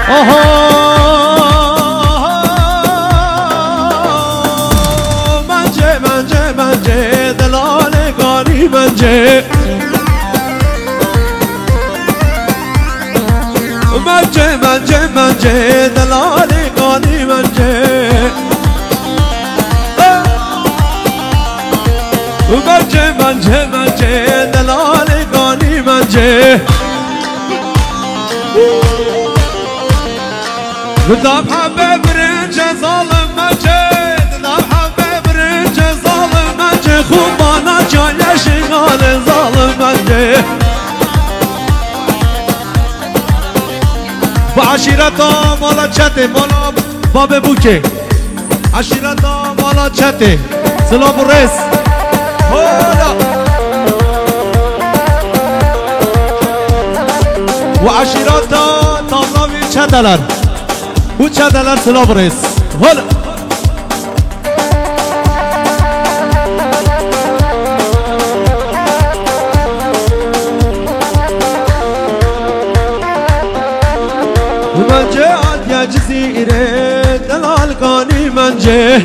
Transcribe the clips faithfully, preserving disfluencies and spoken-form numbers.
آها منجه منجه منجه دلالگانی منجه منجه منجه منجه دلالگانی منجه منجه منجه منجه دلالگانی منجه دام حبه برنج ظالم مجد دام حبه برنج ظالم مجد خوبانا جای شغال ظالم مجد با عشیرتا مالا چته مالا باب بوکه عشیرتا مالا چته سلام و رس هولا و عشیرتا تابلاوی چه دلار bu çadeler sınav reis. Hol. Bence adya cizire delal kani bence.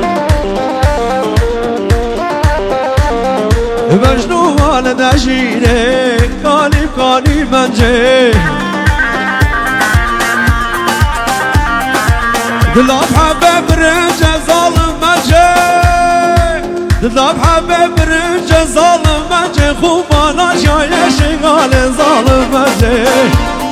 Mecnun vale deşire kani kani bence. دلاب حبه برنج ظالم مجه دلاب حبه برنج ظالم مجه خوبانا جای شغال ظالم مجه